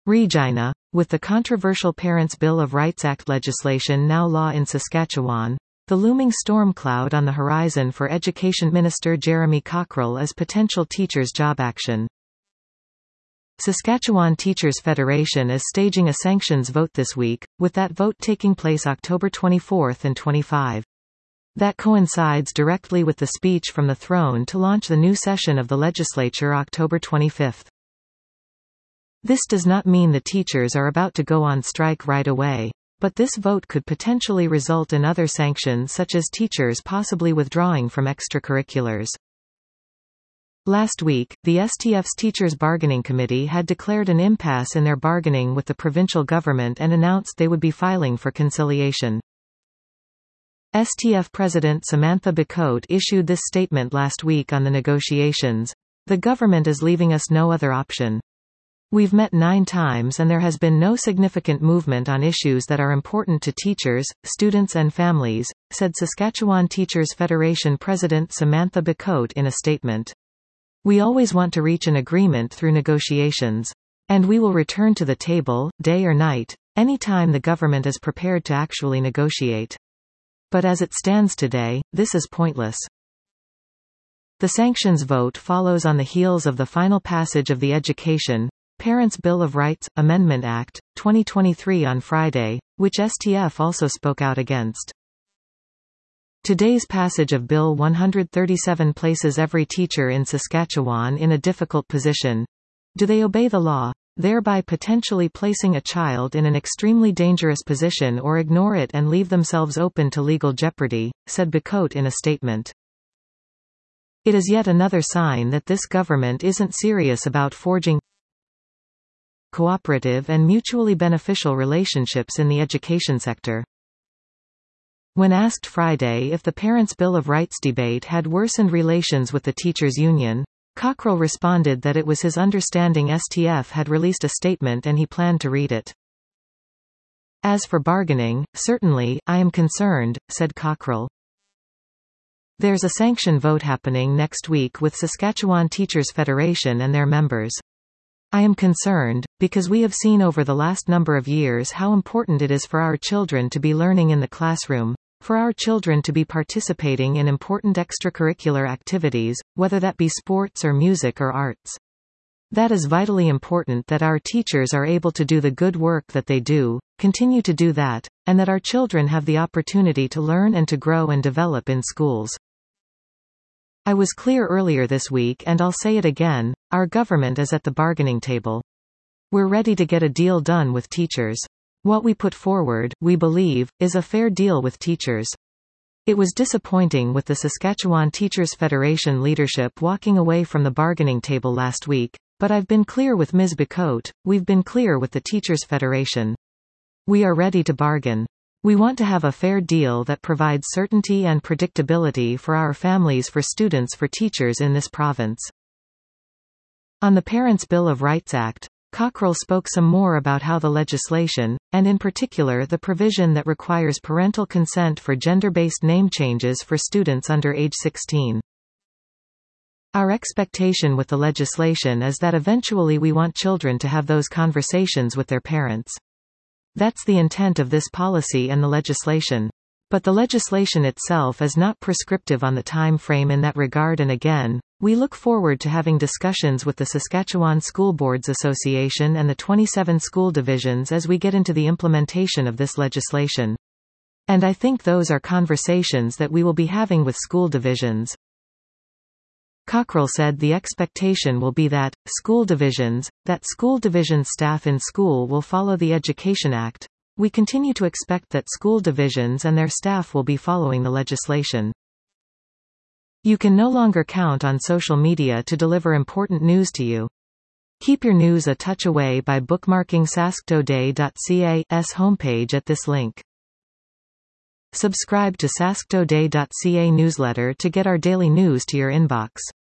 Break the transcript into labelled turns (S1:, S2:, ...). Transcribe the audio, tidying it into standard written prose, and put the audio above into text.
S1: Regina. With the controversial Parents' Bill of Rights Act legislation now law in Saskatchewan, the looming storm cloud on the horizon for Education Minister Jeremy Cockrell is potential teachers' job action. Saskatchewan Teachers Federation is staging a sanctions vote this week, with that vote taking place October 24 and 25. That coincides directly with the speech from the throne to launch the new session of the legislature October 25. This does not mean the teachers are about to go on strike right away, but this vote could potentially result in other sanctions such as teachers possibly withdrawing from extracurriculars. Last week, the STF's Teachers Bargaining Committee had declared an impasse in their bargaining with the provincial government and announced they would be filing for conciliation. STF President Samantha Bicote issued this statement last week on the negotiations. "The government is leaving us no other option. We've met 9 times and there has been no significant movement on issues that are important to teachers, students and families," said Saskatchewan Teachers Federation President Samantha Bicote in a statement. "We always want to reach an agreement through negotiations. And we will return to the table, day or night, any time the government is prepared to actually negotiate. But as it stands today, this is pointless." The sanctions vote follows on the heels of the final passage of the Education, Parents' Bill of Rights, Amendment Act, 2023 on Friday, which STF also spoke out against. Today's passage of Bill 137 places every teacher in Saskatchewan in a difficult position. Do they obey the law, thereby potentially placing a child in an extremely dangerous position, or ignore it and leave themselves open to legal jeopardy, said Bicote in a statement. It is yet another sign that this government isn't serious about forging cooperative and mutually beneficial relationships in the education sector. When asked Friday if the Parents' Bill of Rights debate had worsened relations with the teachers' union, Cockrell responded that it was his understanding STF had released a statement and he planned to read it. "As for bargaining, certainly, I am concerned," said Cockrell. There's a sanction vote happening next week with Saskatchewan Teachers Federation and their members. I am concerned, because we have seen over the last number of years how important it is for our children to be learning in the classroom, for our children to be participating in important extracurricular activities, whether that be sports or music or arts. That is vitally important that our teachers are able to do the good work that they do, continue to do that, and that our children have the opportunity to learn and to grow and develop in schools. I was clear earlier this week and I'll say it again, our government is at the bargaining table. We're ready to get a deal done with teachers. What we put forward, we believe, is a fair deal with teachers. It was disappointing with the Saskatchewan Teachers Federation leadership walking away from the bargaining table last week, but I've been clear with Ms. Bicote, we've been clear with the Teachers Federation. We are ready to bargain. We want to have a fair deal that provides certainty and predictability for our families, for students, for teachers in this province. On the Parents' Bill of Rights Act, Cockrell spoke some more about how the legislation, and in particular the provision that requires parental consent for gender-based name changes for students under age 16. Our expectation with the legislation is that eventually we want children to have those conversations with their parents. That's the intent of this policy and the legislation. But the legislation itself is not prescriptive on the time frame in that regard, and again, we look forward to having discussions with the Saskatchewan School Boards Association and the 27 school divisions as we get into the implementation of this legislation. And I think those are conversations that we will be having with school divisions. Cockrell said the expectation will be that school division staff in school will follow the Education Act. We continue to expect that school divisions and their staff will be following the legislation. You can no longer count on social media to deliver important news to you. Keep your news a touch away by bookmarking sasktoday.ca's homepage at this link. Subscribe to sasktoday.ca newsletter to get our daily news to your inbox.